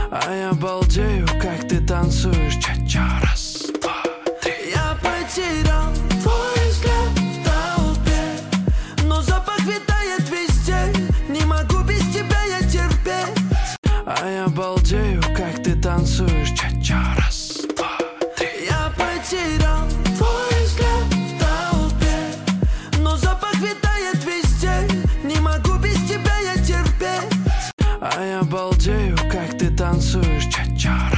А я балдею, как ты танцуешь. Ча-ча, раз, два, три. Я потерял твой взгляд в толпе, но запах витает везде. Не могу без тебя я терпеть. А я балдею, как ты танцуешь. Ча-ча, раз, два, три. Я потерял твой взгляд в толпе, но запах витает везде. Не могу без тебя я терпеть. А я балдею, как ты танцуешь. Ча-ча.